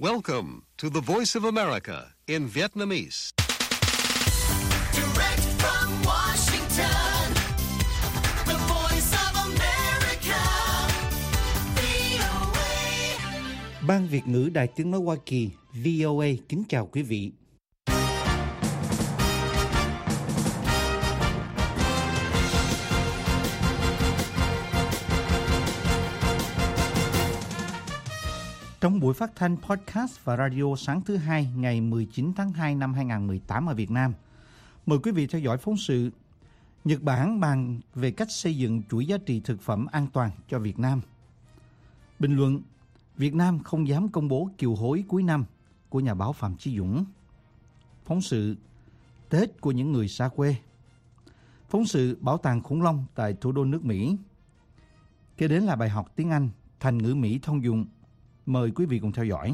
Welcome to the Voice of America in Vietnamese. Direct from Washington, the Voice of America, VOA. Ban Việt ngữ Đài Tiếng nói Hoa Kỳ VOA kính chào quý vị. Trong buổi phát thanh podcast và radio sáng thứ Hai ngày 19 tháng 2 năm 2018 ở Việt Nam, mời quý vị theo dõi phóng sự Nhật Bản bàn về cách xây dựng chuỗi giá trị thực phẩm an toàn cho Việt Nam. Bình luận, Việt Nam không dám công bố kiều hối cuối năm của nhà báo Phạm Chí Dũng. Phóng sự Tết của những người xa quê. Phóng sự Bảo tàng khủng long tại thủ đô nước Mỹ. Kế đến là bài học tiếng Anh, thành ngữ Mỹ thông dụng. Mời quý vị cùng theo dõi.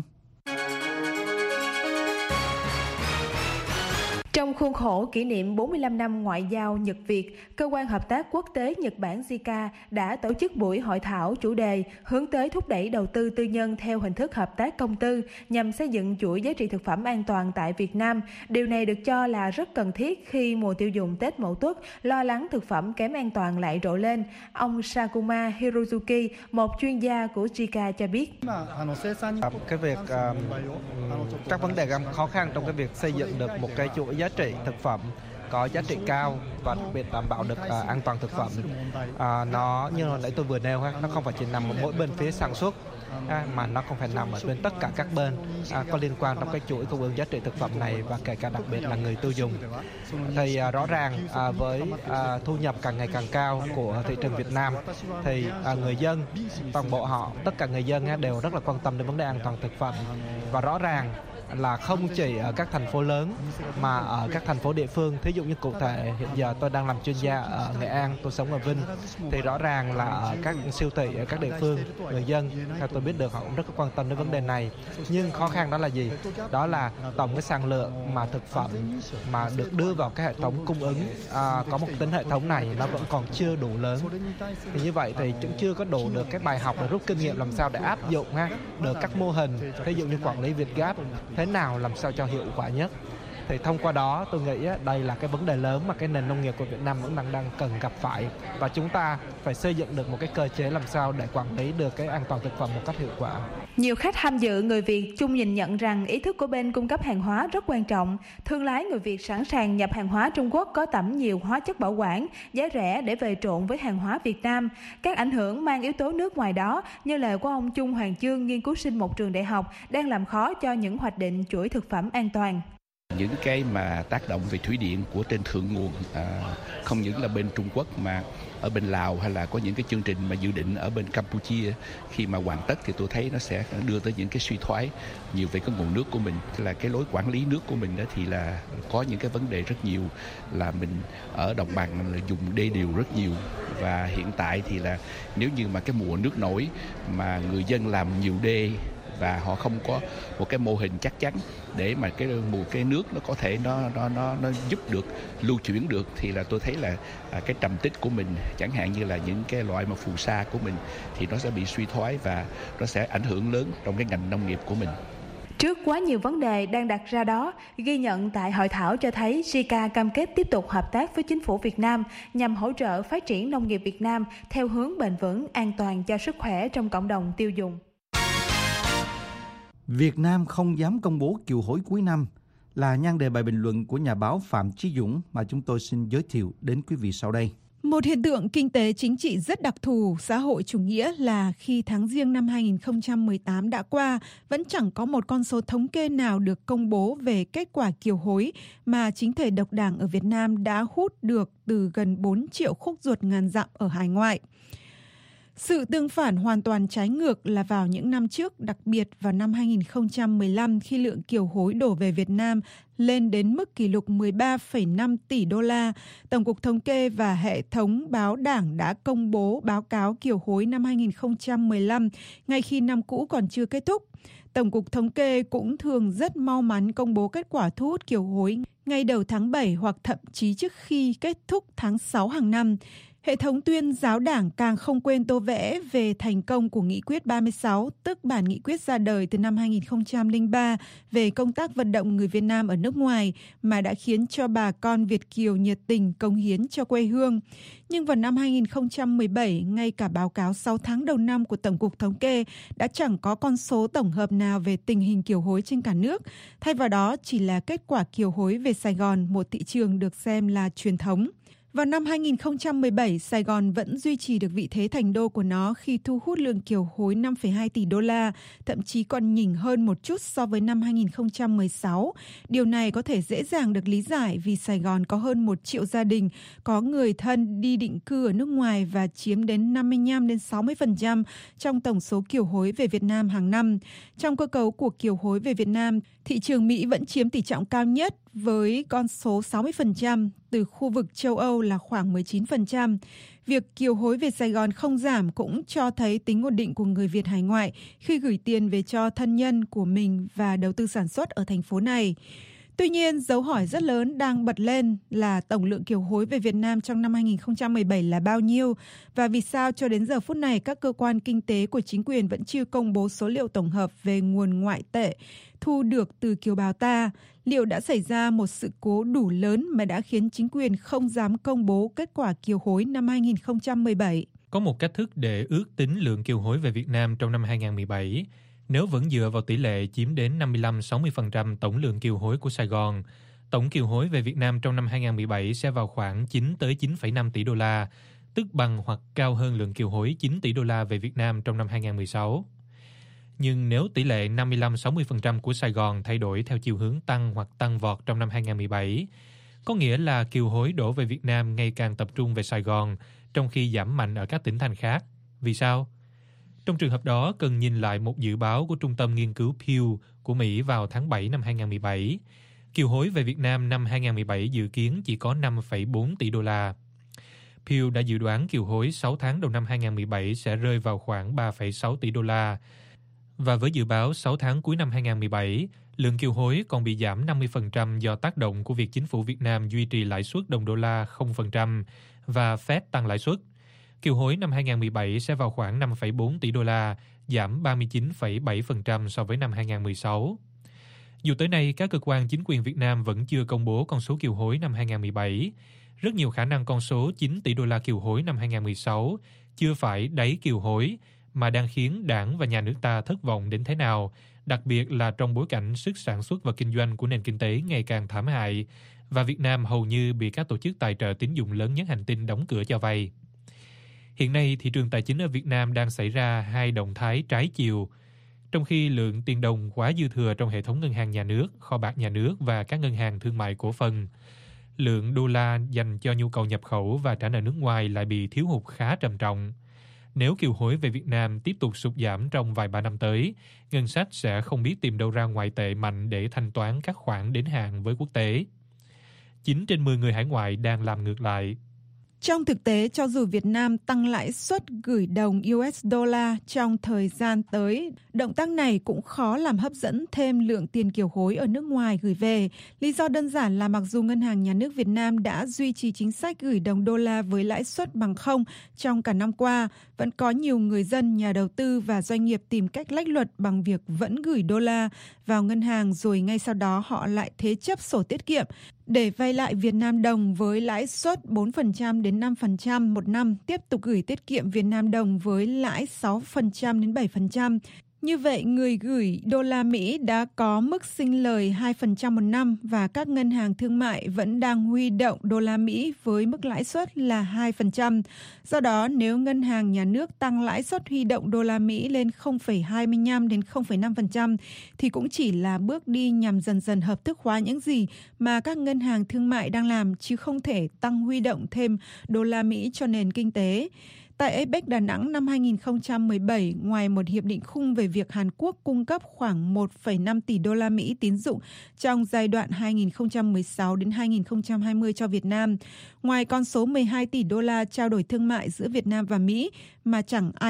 Trong khuôn khổ kỷ niệm 45 năm ngoại giao Nhật-Việt, Cơ quan Hợp tác Quốc tế Nhật Bản JICA đã tổ chức buổi hội thảo chủ đề hướng tới thúc đẩy đầu tư tư nhân theo hình thức hợp tác công tư nhằm xây dựng chuỗi giá trị thực phẩm an toàn tại Việt Nam. Điều này được cho là rất cần thiết khi mùa tiêu dùng Tết Mậu Tuất, lo lắng thực phẩm kém an toàn lại rộ lên. Ông Sakuma Hirozuki, một chuyên gia của JICA cho biết. Cái việc các vấn đề khó khăn trong cái việc xây dựng được một cái chuỗi giá trị thực phẩm có giá trị cao và đặc biệt đảm bảo được an toàn thực phẩm, nó như hồi nãy tôi vừa nêu, nó không phải chỉ nằm ở mỗi bên phía sản xuất mà nó còn phải nằm ở bên tất cả các bên có liên quan trong cái chuỗi cung ứng giá trị thực phẩm này, và kể cả đặc biệt là người tiêu dùng. Thì rõ ràng với thu nhập càng ngày càng cao của thị trường Việt Nam thì người dân, toàn bộ họ, tất cả người dân đều rất là quan tâm đến vấn đề an toàn thực phẩm. Và rõ ràng là không chỉ ở các thành phố lớn mà ở các thành phố địa phương. Thí dụ như cụ thể hiện giờ tôi đang làm chuyên gia ở Nghệ An, tôi sống ở Vinh, thì rõ ràng là ở các siêu thị ở các địa phương, người dân theo tôi biết được họ cũng rất quan tâm đến vấn đề này. Nhưng khó khăn đó là gì? Đó là tổng cái sản lượng mà thực phẩm mà được đưa vào cái hệ thống cung ứng có một tính hệ thống này nó vẫn còn chưa đủ lớn. Thì như vậy thì cũng chưa có đủ được cái bài học để rút kinh nghiệm làm sao để áp dụng được các mô hình, ví dụ như quản lý Việt Gáp thế nào làm sao cho hiệu quả nhất. Thì thông qua đó tôi nghĩ đây là cái vấn đề lớn mà cái nền nông nghiệp của Việt Nam vẫn đang cần gặp phải, và chúng ta phải xây dựng được một cái cơ chế làm sao để quản lý được cái an toàn thực phẩm một cách hiệu quả. Nhiều khách tham dự người Việt chung nhìn nhận rằng ý thức của bên cung cấp hàng hóa rất quan trọng. Thương lái người Việt sẵn sàng nhập hàng hóa Trung Quốc có tẩm nhiều hóa chất bảo quản, giá rẻ để về trộn với hàng hóa Việt Nam. Các ảnh hưởng mang yếu tố nước ngoài đó, như lời của ông Trung Hoàng Chương, nghiên cứu sinh một trường đại học, đang làm khó cho những hoạch định chuỗi thực phẩm an toàn. Những cái mà tác động về thủy điện của trên thượng nguồn, không những là bên Trung Quốc mà ở bên Lào, hay là có những cái chương trình mà dự định ở bên Campuchia, khi mà hoàn tất thì tôi thấy nó sẽ đưa tới những cái suy thoái nhiều về cái nguồn nước của mình. Tức là cái lối quản lý nước của mình đó thì là có những cái vấn đề rất nhiều, là mình ở đồng bằng là dùng đê điều rất nhiều, và hiện tại thì là nếu như mà cái mùa nước nổi mà người dân làm nhiều đê và họ không có một cái mô hình chắc chắn để mà cái nước nó có thể nó giúp được lưu chuyển được, thì là tôi thấy là cái trầm tích của mình, chẳng hạn như là những cái loại mà phù sa của mình, thì nó sẽ bị suy thoái và nó sẽ ảnh hưởng lớn trong cái ngành nông nghiệp của mình. Trước quá nhiều vấn đề đang đặt ra đó, ghi nhận tại hội thảo cho thấy JICA cam kết tiếp tục hợp tác với chính phủ Việt Nam nhằm hỗ trợ phát triển nông nghiệp Việt Nam theo hướng bền vững, an toàn cho sức khỏe trong cộng đồng tiêu dùng. Việt Nam không dám công bố kiều hối cuối năm là nhan đề bài bình luận của nhà báo Phạm Chí Dũng mà chúng tôi xin giới thiệu đến quý vị sau đây. Một hiện tượng kinh tế chính trị rất đặc thù xã hội chủ nghĩa là khi tháng Giêng năm 2018 đã qua, vẫn chẳng có một con số thống kê nào được công bố về kết quả kiều hối mà chính thể độc đảng ở Việt Nam đã hút được từ gần 4 triệu khúc ruột ngàn dặm ở hải ngoại. Sự tương phản hoàn toàn trái ngược là vào những năm trước, đặc biệt vào năm 2015 khi lượng kiều hối đổ về Việt Nam lên đến mức kỷ lục 13,5 tỷ đô la. Tổng cục Thống kê và hệ thống báo đảng đã công bố báo cáo kiều hối năm 2015, ngay khi năm cũ còn chưa kết thúc. Tổng cục Thống kê cũng thường rất mau mắn công bố kết quả thu hút kiều hối ngay đầu tháng 7 hoặc thậm chí trước khi kết thúc tháng 6 hàng năm. Hệ thống tuyên giáo đảng càng không quên tô vẽ về thành công của Nghị quyết 36, tức bản nghị quyết ra đời từ năm 2003 về công tác vận động người Việt Nam ở nước ngoài mà đã khiến cho bà con Việt kiều nhiệt tình cống hiến cho quê hương. Nhưng vào năm 2017, ngay cả báo cáo 6 tháng đầu năm của Tổng cục Thống kê đã chẳng có con số tổng hợp nào về tình hình kiều hối trên cả nước. Thay vào đó chỉ là kết quả kiều hối về Sài Gòn, một thị trường được xem là truyền thống. Vào năm 2017, Sài Gòn vẫn duy trì được vị thế thành đô của nó khi thu hút lượng kiều hối 5,2 tỷ đô la, thậm chí còn nhỉnh hơn một chút so với năm 2016. Điều này có thể dễ dàng được lý giải vì Sài Gòn có hơn 1 triệu gia đình, có người thân đi định cư ở nước ngoài và chiếm đến 55 đến 60% trong tổng số kiều hối về Việt Nam hàng năm. Trong cơ cấu của kiều hối về Việt Nam, thị trường Mỹ vẫn chiếm tỷ trọng cao nhất với con số 60%, từ khu vực châu Âu là khoảng 19%. Việc kiều hối về Sài Gòn không giảm cũng cho thấy tính ổn định của người Việt hải ngoại khi gửi tiền về cho thân nhân của mình và đầu tư sản xuất ở thành phố này. Tuy nhiên, dấu hỏi rất lớn đang bật lên là tổng lượng kiều hối về Việt Nam trong năm 2017 là bao nhiêu và vì sao cho đến giờ phút này các cơ quan kinh tế của chính quyền vẫn chưa công bố số liệu tổng hợp về nguồn ngoại tệ thu được từ kiều bào ta. Liệu đã xảy ra một sự cố đủ lớn mà đã khiến chính quyền không dám công bố kết quả kiều hối năm 2017? Có một cách thức để ước tính lượng kiều hối về Việt Nam trong năm 2017. Nếu vẫn dựa vào tỷ lệ chiếm đến 55-60% tổng lượng kiều hối của Sài Gòn, tổng kiều hối về Việt Nam trong năm 2017 sẽ vào khoảng 9 tới 9,5 tỷ đô la, tức bằng hoặc cao hơn lượng kiều hối 9 tỷ đô la về Việt Nam trong năm 2016. Nhưng nếu tỷ lệ 55-60% của Sài Gòn thay đổi theo chiều hướng tăng hoặc tăng vọt trong năm 2017, có nghĩa là kiều hối đổ về Việt Nam ngày càng tập trung về Sài Gòn, trong khi giảm mạnh ở các tỉnh thành khác. Vì sao? Trong trường hợp đó, cần nhìn lại một dự báo của Trung tâm Nghiên cứu Pew của Mỹ vào tháng 7 năm 2017. Kiều hối về Việt Nam năm 2017 dự kiến chỉ có 5,4 tỷ đô la. Pew đã dự đoán kiều hối 6 tháng đầu năm 2017 sẽ rơi vào khoảng 3,6 tỷ đô la. Và với dự báo 6 tháng cuối năm 2017, lượng kiều hối còn bị giảm 50% do tác động của việc chính phủ Việt Nam duy trì lãi suất đồng đô la 0% và Fed tăng lãi suất. Kiều hối năm 2017 sẽ vào khoảng 5,4 tỷ đô la, giảm 39,7% so với năm 2016. Dù tới nay, các cơ quan chính quyền Việt Nam vẫn chưa công bố con số kiều hối năm 2017. Rất nhiều khả năng con số 9 tỷ đô la kiều hối năm 2016 chưa phải đáy kiều hối, mà đang khiến đảng và nhà nước ta thất vọng đến thế nào, đặc biệt là trong bối cảnh sức sản xuất và kinh doanh của nền kinh tế ngày càng thảm hại, và Việt Nam hầu như bị các tổ chức tài trợ tín dụng lớn nhất hành tinh đóng cửa cho vay. Hiện nay, thị trường tài chính ở Việt Nam đang xảy ra hai động thái trái chiều. Trong khi lượng tiền đồng quá dư thừa trong hệ thống ngân hàng nhà nước, kho bạc nhà nước và các ngân hàng thương mại cổ phần, lượng đô la dành cho nhu cầu nhập khẩu và trả nợ nước ngoài lại bị thiếu hụt khá trầm trọng. Nếu kiều hối về Việt Nam tiếp tục sụt giảm trong vài ba năm tới, ngân sách sẽ không biết tìm đâu ra ngoại tệ mạnh để thanh toán các khoản đến hạn với quốc tế. 9 trên 10 người hải ngoại đang làm ngược lại. Trong thực tế, cho dù Việt Nam tăng lãi suất gửi đồng US dollar trong thời gian tới, động tác này cũng khó làm hấp dẫn thêm lượng tiền kiều hối ở nước ngoài gửi về. Lý do đơn giản là mặc dù Ngân hàng Nhà nước Việt Nam đã duy trì chính sách gửi đồng đô la với lãi suất bằng không trong cả năm qua, vẫn có nhiều người dân, nhà đầu tư và doanh nghiệp tìm cách lách luật bằng việc vẫn gửi đô la vào ngân hàng rồi ngay sau đó họ lại thế chấp sổ tiết kiệm để vay lại Việt Nam đồng với lãi suất 4% đến 5% một năm, tiếp tục gửi tiết kiệm Việt Nam đồng với lãi 6% đến 7%. Như vậy, người gửi đô la Mỹ đã có mức sinh lời 2% một năm và các ngân hàng thương mại vẫn đang huy động đô la Mỹ với mức lãi suất là 2%. Do đó, nếu ngân hàng nhà nước tăng lãi suất huy động đô la Mỹ lên 0,25 đến 0,5% thì cũng chỉ là bước đi nhằm dần dần hợp thức hóa những gì mà các ngân hàng thương mại đang làm, chứ không thể tăng huy động thêm đô la Mỹ cho nền kinh tế. Tại APEC Đà Nẵng năm 2017, ngoài một hiệp định khung về việc Hàn Quốc cung cấp khoảng 1,5 tỷ đô la Mỹ tín dụng trong giai đoạn 2016 đến 2020 cho Việt Nam, ngoài con số 12 tỷ đô la trao đổi thương mại giữa Việt Nam và Mỹ mà chẳng ai biết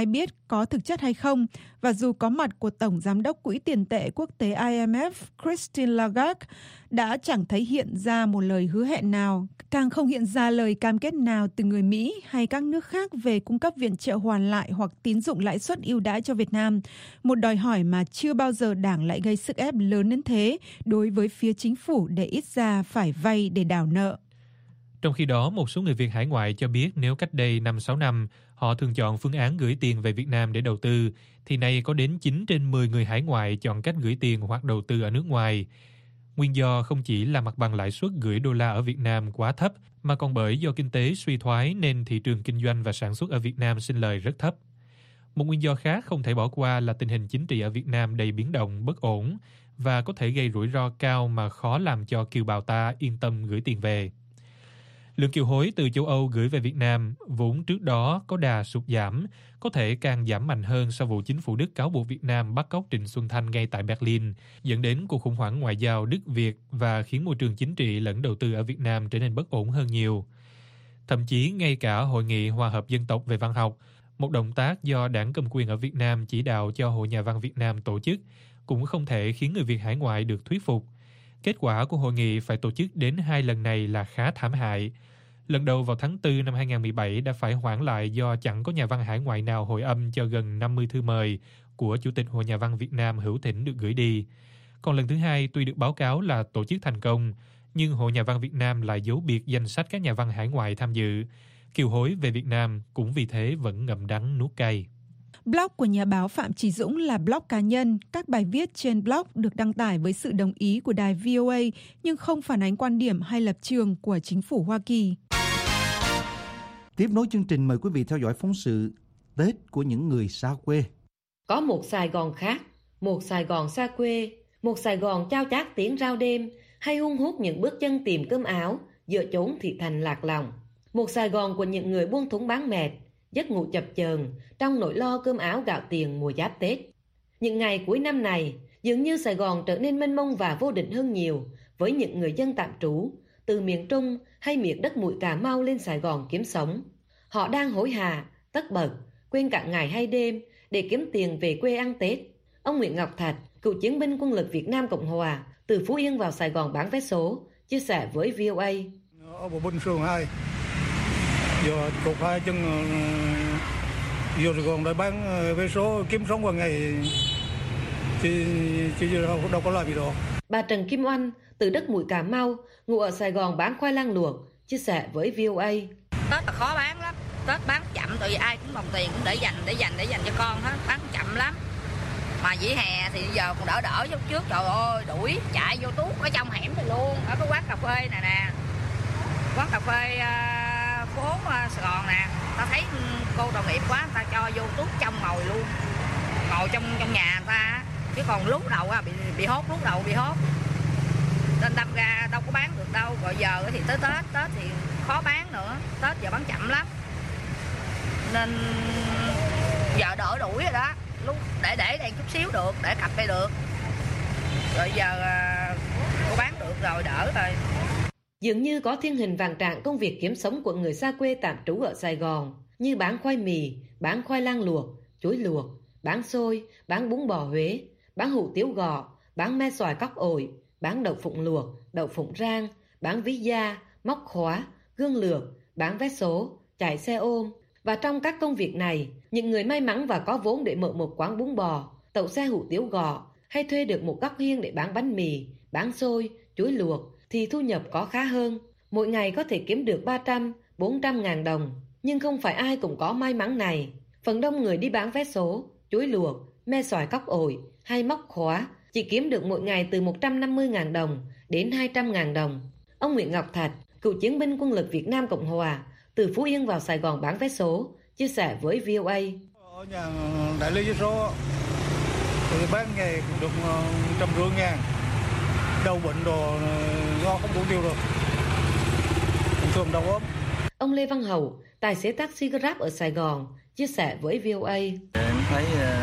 có thực chất hay không, và dù có mặt của Tổng Giám đốc Quỹ tiền tệ quốc tế IMF Christine Lagarde đã chẳng thấy hiện ra một lời hứa hẹn nào, càng không hiện ra lời cam kết nào từ người Mỹ hay các nước khác về cung cấp viện trợ hoàn lại hoặc tín dụng lãi suất ưu đãi cho Việt Nam, một đòi hỏi mà chưa bao giờ Đảng lại gây sức ép lớn đến thế đối với phía chính phủ để ít ra phải vay để đảo nợ. Trong khi đó, một số người Việt hải ngoại cho biết nếu cách đây 5-6 năm, họ thường chọn phương án gửi tiền về Việt Nam để đầu tư, thì nay có đến 9 trên 10 người hải ngoại chọn cách gửi tiền hoặc đầu tư ở nước ngoài. Nguyên do không chỉ là mặt bằng lãi suất gửi đô la ở Việt Nam quá thấp, mà còn bởi do kinh tế suy thoái nên thị trường kinh doanh và sản xuất ở Việt Nam sinh lời rất thấp. Một nguyên do khác không thể bỏ qua là tình hình chính trị ở Việt Nam đầy biến động, bất ổn và có thể gây rủi ro cao mà khó làm cho kiều bào ta yên tâm gửi tiền về. Lượng kiều hối từ châu Âu gửi về Việt Nam vốn trước đó có đà sụt giảm, có thể càng giảm mạnh hơn sau vụ chính phủ Đức cáo buộc Việt Nam bắt cóc Trịnh Xuân Thanh ngay tại Berlin, dẫn đến cuộc khủng hoảng ngoại giao Đức-Việt và khiến môi trường chính trị lẫn đầu tư ở Việt Nam trở nên bất ổn hơn nhiều. Thậm chí ngay cả Hội nghị Hòa hợp dân tộc về văn học, một động tác do đảng cầm quyền ở Việt Nam chỉ đạo cho Hội Nhà văn Việt Nam tổ chức, cũng không thể khiến người Việt hải ngoại được thuyết phục. Kết quả của hội nghị phải tổ chức đến 2 lần này là khá thảm hại. Lần đầu vào tháng 4 năm 2017 đã phải hoãn lại do chẳng có nhà văn hải ngoại nào hồi âm cho gần 50 thư mời của Chủ tịch Hội Nhà văn Việt Nam Hữu Thỉnh được gửi đi. Còn lần thứ hai tuy được báo cáo là tổ chức thành công, nhưng Hội Nhà văn Việt Nam lại giấu biệt danh sách các nhà văn hải ngoại tham dự. Kiều hối về Việt Nam cũng vì thế vẫn ngậm đắng nuốt cay. Blog của nhà báo Phạm Chí Dũng là blog cá nhân. Các bài viết trên blog được đăng tải với sự đồng ý của đài VOA nhưng không phản ánh quan điểm hay lập trường của chính phủ Hoa Kỳ. Tiếp nối chương trình, mời quý vị theo dõi phóng sự Tết của những người xa quê. Có một Sài Gòn khác, một Sài Gòn xa quê, một Sài Gòn chao chát tiếng rao đêm, hay hun hút những bước chân tìm cơm áo, giữa chốn thị thành lạc lòng. Một Sài Gòn của những người buôn thúng bán mệt, giấc ngủ chập chờn trong nỗi lo cơm áo gạo tiền mùa giáp Tết. Những ngày cuối năm này, dường như Sài Gòn trở nên mênh mông và vô định hơn nhiều với những người dân tạm trú từ miền Trung hay miền đất mũi Cà Mau lên Sài Gòn kiếm sống. Họ đang hối hả, tất bật, quên cả ngày hay đêm để kiếm tiền về quê ăn Tết. Ông Nguyễn Ngọc Thạch, cựu chiến binh quân lực Việt Nam Cộng Hòa, từ Phú Yên vào Sài Gòn bán vé số, chia sẻ với VOA. Ở bộ binh phường 2, giờ cột hai chân vô Sài Gòn để bán vé số kiếm sống qua ngày, chứ đâu có làm gì đâu. Bà Trần Kim Oanh, từ đất mũi Cà Mau, ngụ ở Sài Gòn bán khoai lang luộc, chia sẻ với VOA. Tết là khó bán lắm, Tết bán chậm, tại vì ai cũng đồng tiền cũng để dành cho con hết, bán chậm lắm. Mà dĩ hè thì giờ còn đỡ lúc trước, trời ơi, đuổi chạy vô tuốt ở trong hẻm này luôn, ở cái quán cà phê này nè, quán cà phê phố Sài Gòn nè, ta thấy cô tội nghiệp quá, người ta cho vô tuốt trong ngồi luôn, ngồi trong nhà người ta, chứ còn lúc đầu bị hốt, nên đâm ra đâu có bán được đâu. Rồi giờ thì tới Tết thì khó bán nữa, Tết giờ bán chậm lắm, nên giờ đỡ đuổi rồi đó, lúc để đây chút xíu được, để cặp đây được, rồi giờ cô bán được rồi, đỡ rồi. Dường như có thiên hình vàng trạng công việc kiếm sống của người xa quê tạm trú ở Sài Gòn, như bán khoai mì, bán khoai lang luộc, chuối luộc, bán xôi, bán bún bò Huế, bán hủ tiếu gò, bán me xoài cóc ổi, bán đậu phụng luộc, đậu phụng rang, bán ví da, móc khóa, gương lược, bán vé số, chạy xe ôm. Và trong các công việc này, những người may mắn và có vốn để mở một quán bún bò, tậu xe hủ tiếu gò, hay thuê được một góc hiên để bán bánh mì, bán xôi, chuối luộc, thì thu nhập có khá hơn. Mỗi ngày có thể kiếm được 300-400 ngàn đồng. Nhưng không phải ai cũng có may mắn này. Phần đông người đi bán vé số, chuối luộc, me xoài cóc ổi hay móc khóa chỉ kiếm được mỗi ngày từ 150.000 đồng đến 200.000 đồng. Ông Nguyễn Ngọc Thạch, cựu chiến binh quân lực Việt Nam Cộng Hòa, từ Phú Yên vào Sài Gòn bán vé số, chia sẻ với VOA. Ở nhà đại lý vé số thì bán ngày được 150.000, đau bệnh đồ do không đủ tiêu được, thường đau ốm. Ông Lê Văn Hậu, tài xế taxi Grab ở Sài Gòn, chia sẻ với VOA. Em thấy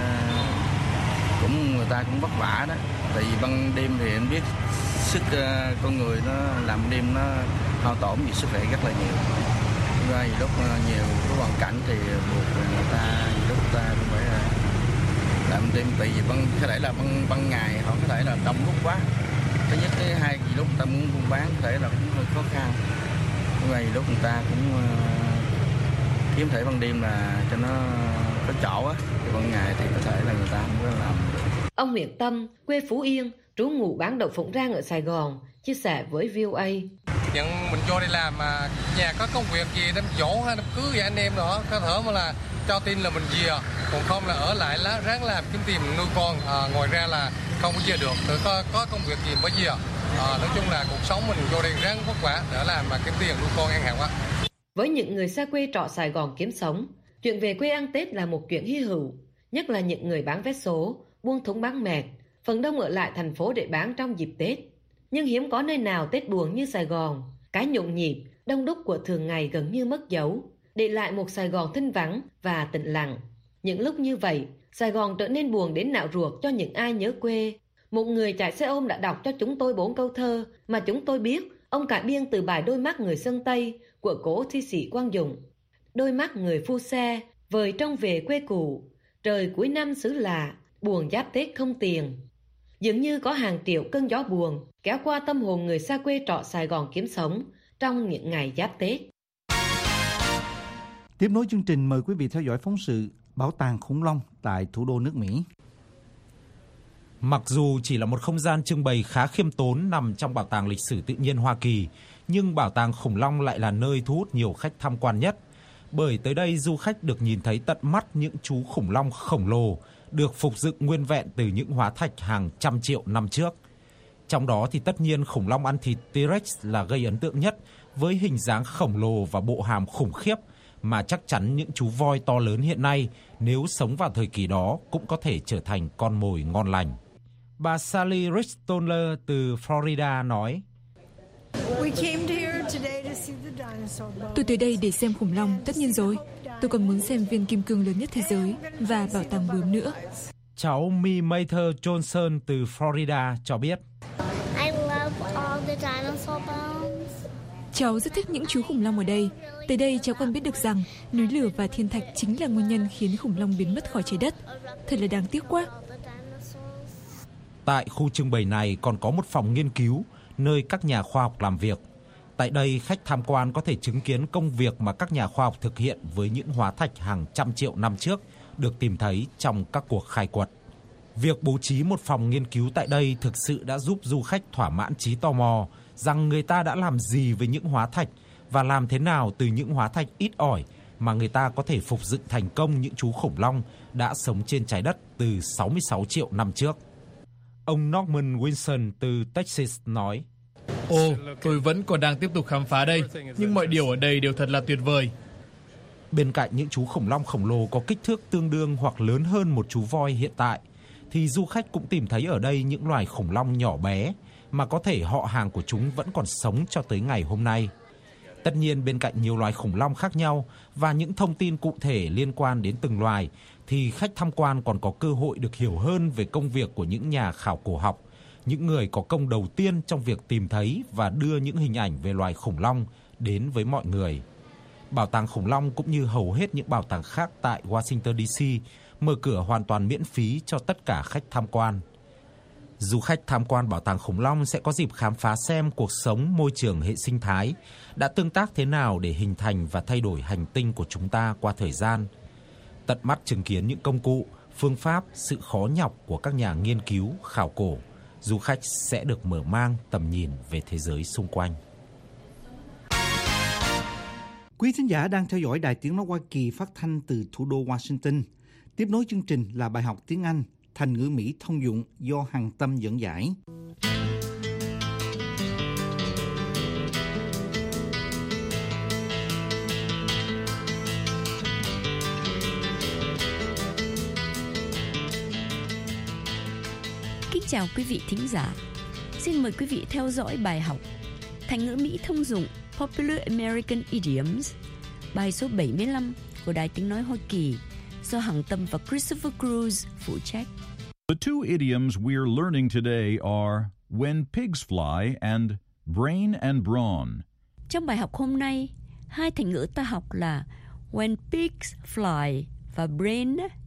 người ta cũng vất vả đó, tại vì ban đêm thì em biết sức con người nó làm đêm nó hao tổn vì sức khỏe rất là nhiều. Vì lúc nhiều cái hoàn cảnh thì buộc người ta lúc ta cũng phải làm đêm, tại vì có thể là ban ngày họ có thể là đông lúc quá. Thứ nhất cái hai gì lúc người ta muốn buôn bán có thể là cũng hơi khó khăn. Ngày lúc người ta cũng kiếm thể ban đêm là cho nó có chỗ á, thì ban ngày thì có thể là người ta không có làm được. Ông Nguyễn Tâm, quê Phú Yên, trú ngụ bán đậu phộng rang ở Sài Gòn, chia sẻ với VOA. Nhận mình vô đi làm mà nhà có công việc gì đám dỗ hay đám cưới vậy anh em đó, có thể mà là cho tin là mình về, còn không là ở lại ráng làm kiếm tiền nuôi con. Ngoài ra là không có về được, tự có công việc gì mới về. Nói chung là cuộc sống mình vô đây ráng vất vả để làm mà kiếm tiền nuôi con ăn hàng quá. Với những người xa quê trọ Sài Gòn kiếm sống, chuyện về quê ăn Tết là một chuyện hy hữu, nhất là những người bán vé số, buôn thúng bán mẹt, phần đông ở lại thành phố để bán trong dịp Tết. Nhưng hiếm có nơi nào Tết buồn như Sài Gòn. Cái nhộn nhịp, đông đúc của thường ngày gần như mất dấu, để lại một Sài Gòn thinh vắng và tĩnh lặng. Những lúc như vậy, Sài Gòn trở nên buồn đến nạo ruột cho những ai nhớ quê. Một người chạy xe ôm đã đọc cho chúng tôi 4 câu thơ mà chúng tôi biết ông cải biên từ bài Đôi mắt người Sơn Tây của cố thi sĩ Quang Dũng. Đôi mắt người phu xe, vời trông về quê cũ, trời cuối năm xứ lạ, buồn giáp Tết không tiền. Dường như có hàng triệu cơn gió buồn kéo qua tâm hồn người xa quê trọ Sài Gòn kiếm sống trong những ngày giáp Tết. Tiếp nối chương trình, mời quý vị theo dõi phóng sự Bảo tàng khủng long tại thủ đô nước Mỹ. Mặc dù chỉ là một không gian trưng bày khá khiêm tốn nằm trong Bảo tàng Lịch sử Tự nhiên Hoa Kỳ, nhưng Bảo tàng khủng long lại là nơi thu hút nhiều khách tham quan nhất. Bởi tới đây du khách được nhìn thấy tận mắt những chú khủng long khổng lồ được phục dựng nguyên vẹn từ những hóa thạch hàng trăm triệu năm trước. Trong đó thì tất nhiên khủng long ăn thịt T-Rex là gây ấn tượng nhất, với hình dáng khổng lồ và bộ hàm khủng khiếp mà chắc chắn những chú voi to lớn hiện nay nếu sống vào thời kỳ đó cũng có thể trở thành con mồi ngon lành. Bà Sally Ristoller từ Florida nói: Tôi tới đây để xem khủng long, tất nhiên rồi. Tôi còn muốn xem viên kim cương lớn nhất thế giới và bảo tàng bướm nữa. Cháu Mi Mather Johnson từ Florida cho biết: Cháu rất thích những chú khủng long ở đây. Tới đây cháu còn biết được rằng núi lửa và thiên thạch chính là nguyên nhân khiến khủng long biến mất khỏi trái đất. Thật là đáng tiếc quá. Tại khu trưng bày này còn có một phòng nghiên cứu nơi các nhà khoa học làm việc. Tại đây, khách tham quan có thể chứng kiến công việc mà các nhà khoa học thực hiện với những hóa thạch hàng trăm triệu năm trước được tìm thấy trong các cuộc khai quật. Việc bố trí một phòng nghiên cứu tại đây thực sự đã giúp du khách thỏa mãn trí tò mò rằng người ta đã làm gì với những hóa thạch và làm thế nào từ những hóa thạch ít ỏi mà người ta có thể phục dựng thành công những chú khủng long đã sống trên trái đất từ 66 triệu năm trước. Ông Norman Wilson từ Texas nói: Tôi vẫn còn đang tiếp tục khám phá đây, nhưng mọi điều ở đây đều thật là tuyệt vời. Bên cạnh những chú khủng long khổng lồ có kích thước tương đương hoặc lớn hơn một chú voi hiện tại, thì du khách cũng tìm thấy ở đây những loài khủng long nhỏ bé mà có thể họ hàng của chúng vẫn còn sống cho tới ngày hôm nay. Tất nhiên, bên cạnh nhiều loài khủng long khác nhau và những thông tin cụ thể liên quan đến từng loài, thì khách tham quan còn có cơ hội được hiểu hơn về công việc của những nhà khảo cổ học, những người có công đầu tiên trong việc tìm thấy và đưa những hình ảnh về loài khủng long đến với mọi người. Bảo tàng khủng long cũng như hầu hết những bảo tàng khác tại Washington DC mở cửa hoàn toàn miễn phí cho tất cả khách tham quan. Du khách tham quan bảo tàng khủng long sẽ có dịp khám phá xem cuộc sống, môi trường, hệ sinh thái đã tương tác thế nào để hình thành và thay đổi hành tinh của chúng ta qua thời gian. Tận mắt chứng kiến những công cụ, phương pháp, sự khó nhọc của các nhà nghiên cứu, khảo cổ, du khách sẽ được mở mang tầm nhìn về thế giới xung quanh. Quý thính giả đang theo dõi Đài Tiếng nói Hoa Kỳ phát thanh từ thủ đô Washington. Tiếp nối chương trình là bài học tiếng Anh, thành ngữ Mỹ thông dụng do Hằng Tâm dẫn giải. Kính chào quý vị thính giả. Xin mời quý vị theo dõi bài học thành ngữ Mỹ thông dụng Popular American Idioms, bài số 75 của Đài Tiếng nói Hoa Kỳ do Hằng Tâm và Christopher Cruz phụ trách. The two idioms we're learning today are when pigs fly and brain and brawn. Trong bài học hôm nay, hai thành ngữ ta học là when pigs fly và brain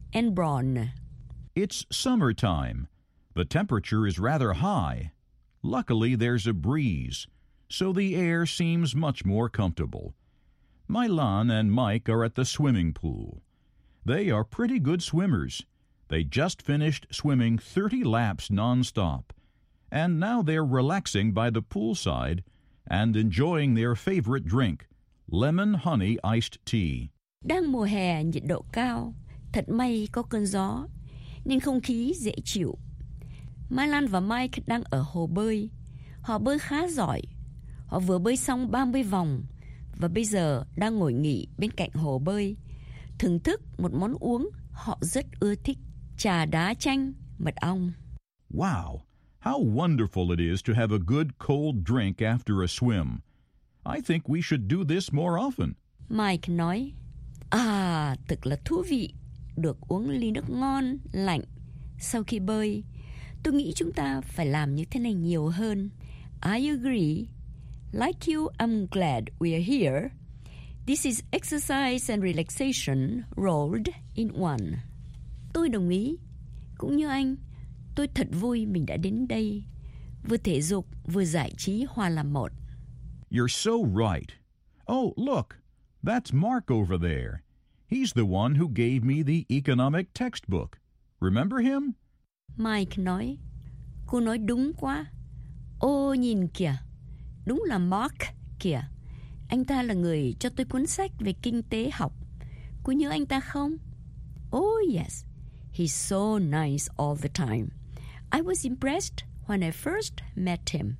and brawn. It's summertime. The temperature is rather high. Luckily, there's a breeze, so the air seems much more comfortable. Mylan and Mike are at the swimming pool. They are pretty good swimmers. They just finished swimming 30 laps nonstop, and now they're relaxing by the poolside and enjoying their favorite drink, lemon honey iced tea. Đang mùa hè nhiệt độ cao, thật may có cơn gió, nên không khí dễ chịu. Mai Lan và Mike đang ở hồ bơi. Họ bơi khá giỏi. Họ vừa bơi xong 30 vòng và bây giờ đang ngồi nghỉ bên cạnh hồ bơi, thưởng thức một món uống họ rất ưa thích, trà đá chanh, mật ong. Wow, how wonderful it is to have a good cold drink after a swim. I think we should do this more often. Mike nói, thật là thú vị được uống ly nước ngon, lạnh sau khi bơi. Tôi nghĩ chúng ta phải làm như thế này nhiều hơn. I agree. Like you, I'm glad we are here. This is exercise and relaxation rolled in one. Tôi đồng ý. Cũng như anh, tôi thật vui mình đã đến đây. Vừa thể dục, vừa giải trí hòa làm một. You're so right. Oh, look, that's Mark over there. He's the one who gave me the economic textbook. Remember him? Mike nói, cô nói đúng quá. Ô nhìn kìa, đúng là Mark kìa. Anh ta là người cho tôi cuốn sách về kinh tế học. Cô nhớ anh ta không? Oh yes, he's so nice all the time. I was impressed when I first met him.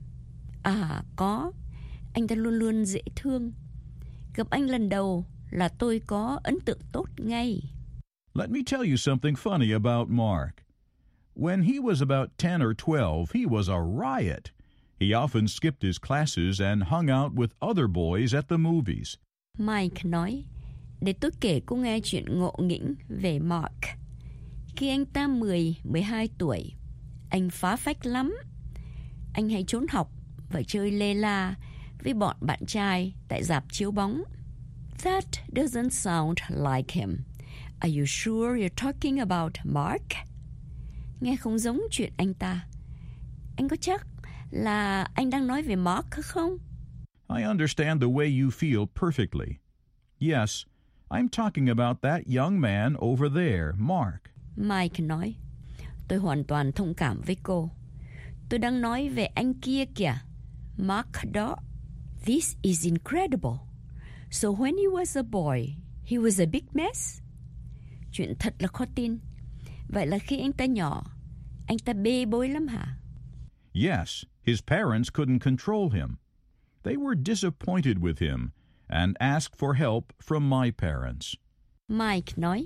Có, anh ta luôn luôn dễ thương. Gặp anh lần đầu là tôi có ấn tượng tốt ngay. Let me tell you something funny about Mark. When he was about 10 or 12, he was a riot. He often skipped his classes and hung out with other boys at the movies. Mike nói, để tôi kể cô nghe chuyện ngộ nghĩnh về Mark. Khi anh ta 10-12 tuổi, anh phá phách lắm. Anh hay trốn học và chơi lê la với bọn bạn trai tại rạp chiếu bóng. That doesn't sound like him. Are you sure you're talking about Mark? Nghe không giống chuyện anh ta. Anh có chắc là anh đang nói về Mark không? I understand the way you feel perfectly. Yes, I'm talking about that young man over there, Mark. Mike nói, tôi hoàn toàn thông cảm với cô. Tôi đang nói về anh kia kìa, Mark đó. This is incredible. So when he was a boy, he was a big mess? Chuyện thật là khó tin. Vậy là khi anh ta nhỏ, anh ta bê bối lắm hả? Yes, his parents couldn't control him. They were disappointed with him and asked for help from my parents. Mike nói,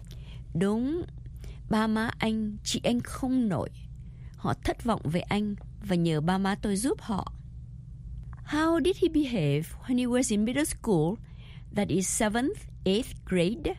đúng, ba má anh, chị anh không nổi. Họ thất vọng về anh và nhờ ba má tôi giúp họ. How did he behave when he was in middle school, that is 7th, 8th grade?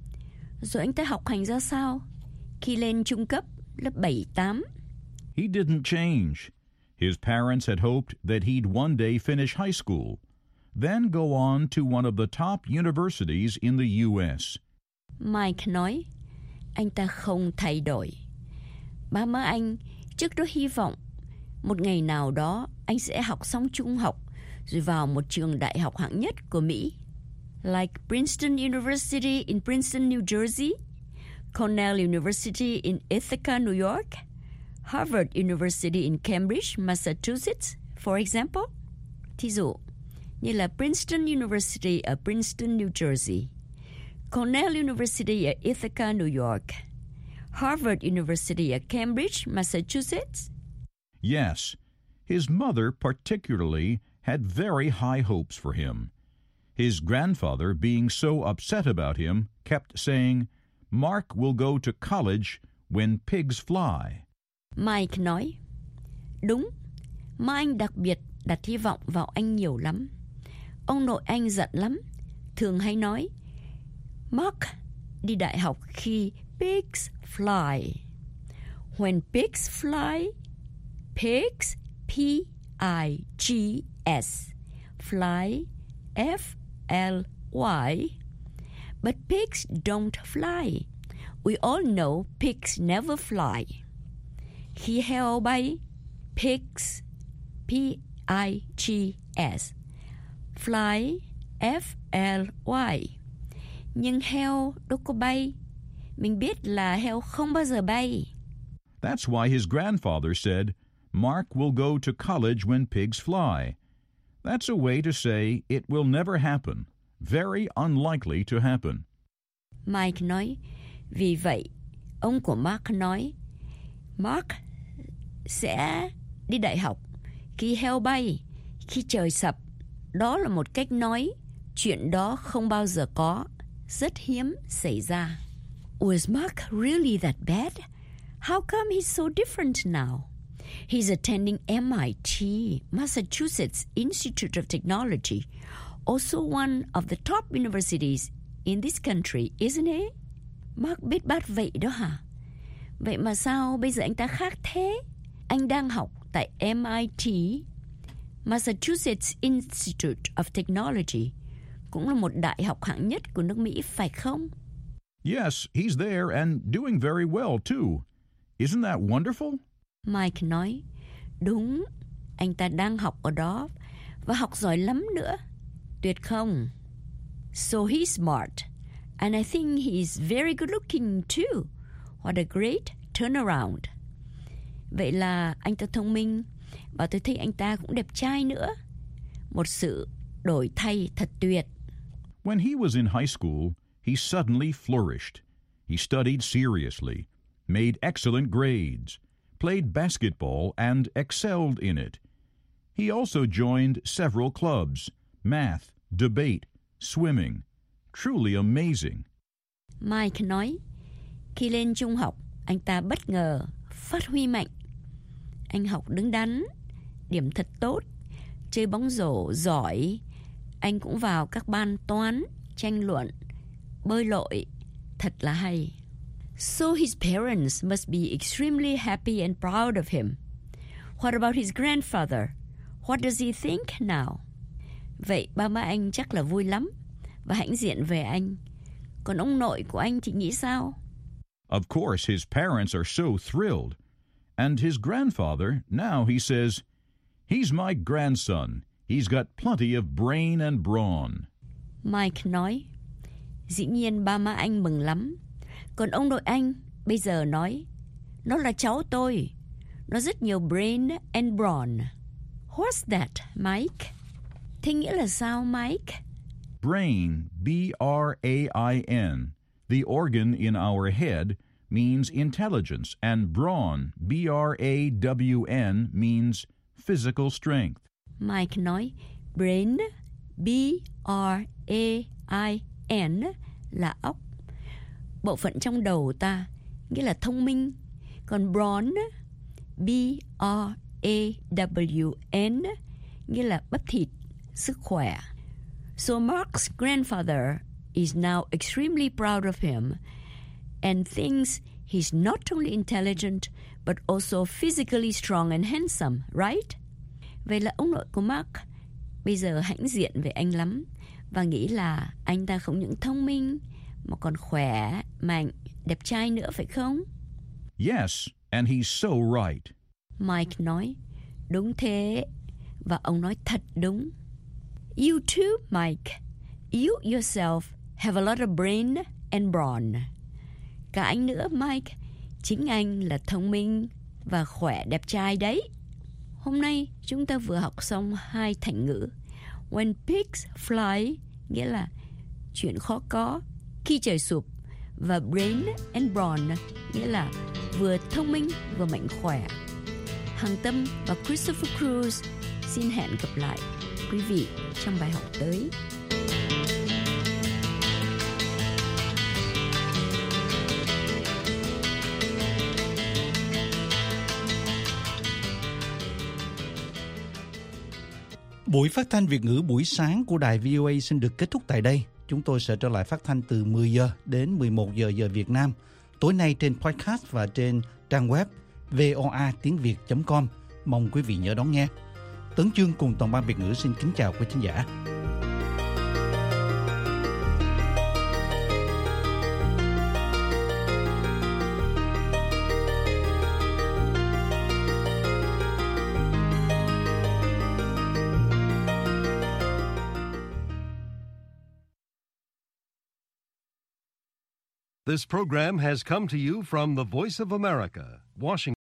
Rồi anh ta học hành ra sao khi lên trung cấp lớp 7, 8? He didn't change. His parents had hoped that he'd one day finish high school, then go on to one of the top universities in the U.S. Mike nói, anh ta không thay đổi. Ba má anh trước đó hy vọng một ngày nào đó anh sẽ học xong trung học rồi vào một trường đại học hạng nhất của Mỹ. Like Princeton University in Princeton, New Jersey, Cornell University in Ithaca, New York, Harvard University in Cambridge, Massachusetts, for example. Thí dụ, như là Princeton University ở Princeton, New Jersey, Cornell University ở Ithaca, New York, Harvard University ở Cambridge, Massachusetts. Yes, his mother particularly had very high hopes for him. His grandfather, being so upset about him, kept saying, Mark will go to college when pigs fly. Mike nói, đúng, má anh đặc biệt đặt hy vọng vào anh nhiều lắm. Ông nội anh giận lắm, thường hay nói, Mark đi đại học khi pigs fly. When pigs fly, pigs, P-I-G-S, fly, F-L-Y. But pigs don't fly. We all know pigs never fly. Khi heo bay, pigs, P-I-G-S, fly, F-L-Y. Nhưng heo đâu có bay. Mình biết là heo không bao giờ bay. That's why his grandfather said, Mark will go to college when pigs fly. That's a way to say it will never happen. Very unlikely to happen. Mike nói, vì vậy, ông của Mark nói, Mark sẽ đi đại học khi heo bay, khi trời sập. Đó là một cách nói, chuyện đó không bao giờ có, rất hiếm xảy ra. Was Mark really that bad? How come he's so different now? He's attending MIT, Massachusetts Institute of Technology, also one of the top universities in this country, isn't he? Mark biết bát vậy đó hả? Vậy mà sao bây giờ anh ta khác thế? Anh đang học tại MIT, Massachusetts Institute of Technology, cũng là một đại học hạng nhất của nước Mỹ, phải không? Yes, he's there and doing very well too. Isn't that wonderful? Mike nói, đúng, anh ta đang học ở đó và học giỏi lắm nữa. Tuyệt không? So he's smart, and I think he's very good looking too. What a great turnaround. Vậy là anh ta thông minh, và tôi thấy anh ta cũng đẹp trai nữa. Một sự đổi thay thật tuyệt. When he was in high school, he suddenly flourished. He studied seriously, made excellent grades, played basketball, and excelled in it. He also joined several clubs, math, debate, swimming. Truly amazing. Mike nói, khi lên trung học, anh ta bất ngờ phát huy mạnh. Anh học đứng đắn, điểm thật tốt, chơi bóng rổ giỏi. Anh cũng vào các ban toán, tranh luận, bơi lội. Thật là hay. So his parents must be extremely happy and proud of him. What about his grandfather? What does he think now? Vậy ba má anh chắc là vui lắm và hãnh diện về anh. Còn ông nội của anh thì nghĩ sao? Of course, his parents are so thrilled. And his grandfather, now he says, he's my grandson. He's got plenty of brain and brawn. Mike nói, dĩ nhiên ba má anh mừng lắm. Còn ông nội anh bây giờ nói, nó là cháu tôi. Nó rất nhiều brain and brawn. What's that, Mike? Thế nghĩa là sao, Mike? Brain, B-R-A-I-N, the organ in our head, means intelligence, and brawn, B-R-A-W-N, means physical strength. Mike nói, brain, B-R-A-I-N, là óc. Bộ phận trong đầu ta, nghĩa là thông minh. Còn brawn, B-R-A-W-N, nghĩa là bắp thịt, sức khỏe. So Mark's grandfather is now extremely proud of him and thinks he's not only intelligent but also physically strong and handsome, right? Vậy là ông nội của Mark bây giờ hãnh diện về anh lắm và nghĩ là anh ta không những thông minh mà còn khỏe, mạnh, đẹp trai nữa, phải không? Yes, and he's so right. Mike nói, đúng thế, và ông nói thật đúng. You too, Mike. You yourself have a lot of brain and brawn. Cả anh nữa, Mike. Chính anh là thông minh và khỏe đẹp trai đấy. Hôm nay chúng ta vừa học xong 2 thành ngữ. When pigs fly, nghĩa là chuyện khó có, khi trời sụp. Và brain and brawn, nghĩa là vừa thông minh vừa mạnh khỏe. Hằng Tâm và Christopher Cruz xin hẹn gặp lại quý vị trong bài học tới. Buổi phát thanh Việt ngữ buổi sáng của đài VOA xin được kết thúc tại đây. Chúng tôi sẽ trở lại phát thanh từ 10 giờ đến 11 giờ giờ Việt Nam. Tối nay trên podcast và trên trang web voatiengviet.com. Mong quý vị nhớ đón nghe. Tấn Chương cùng toàn ban Việt ngữ xin kính chào quý khán giả. This program has come to you from the Voice of America, Washington.